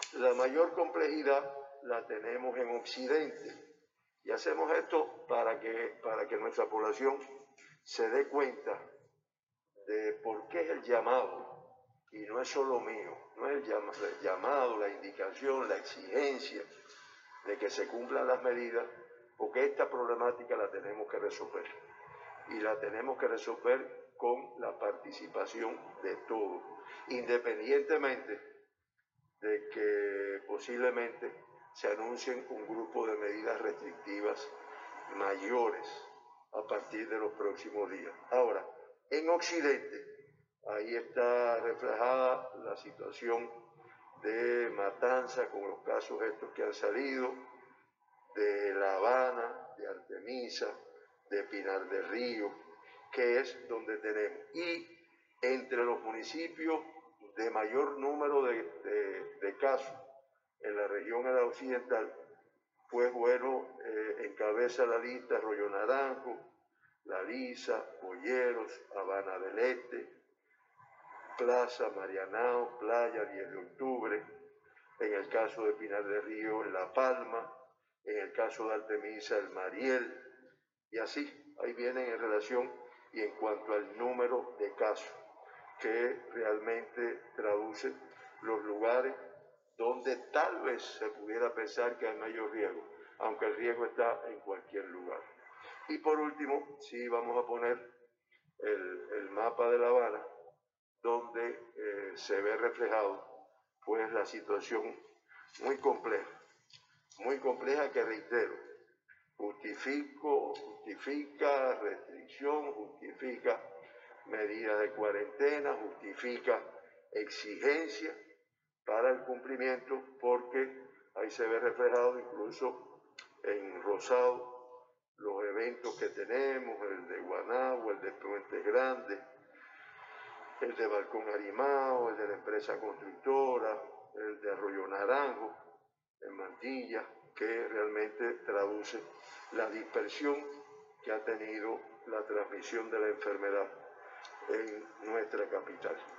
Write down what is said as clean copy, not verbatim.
La mayor complejidad la tenemos en Occidente y hacemos esto para que nuestra población se dé cuenta de por qué es el llamado, y no es solo mío, no es el llamado, la indicación, la exigencia de que se cumplan las medidas, porque esta problemática la tenemos que resolver. Y la tenemos que resolver con la participación de todos, independientemente de que posiblemente se anuncien un grupo de medidas restrictivas mayores a partir de los próximos días. Ahora, en Occidente, ahí está reflejada la situación de Matanza con los casos estos que han salido, de La Habana, de Artemisa, de Pinar del Río, que es donde tenemos. Y entre los municipios de mayor número de casos en la región occidental, pues bueno, encabeza la lista Arroyo Naranjo, La Lisa, Boyeros, Habana del Este, Plaza, Marianao, Playa, 10 de octubre, en el caso de Pinar del Río, en La Palma, en el caso de Artemisa, el Mariel, y así, ahí vienen en relación y en cuanto al número de casos, que realmente traduce los lugares donde tal vez se pudiera pensar que hay mayor riesgo, aunque el riesgo está en cualquier lugar. Y por último, sí vamos a poner el mapa de La Habana, donde se ve reflejado pues la situación muy compleja que reitero, justifica restricción, justifica medidas de cuarentena, justifica exigencia para el cumplimiento, porque ahí se ve reflejado incluso en Rosado los eventos que tenemos, el de Guanabo, el de Puente Grande, el de Balcón Arimao, el de la empresa constructora, el de Arroyo Naranjo, en Mantilla, que realmente traduce la dispersión que ha tenido la transmisión de la enfermedad en nuestra capital.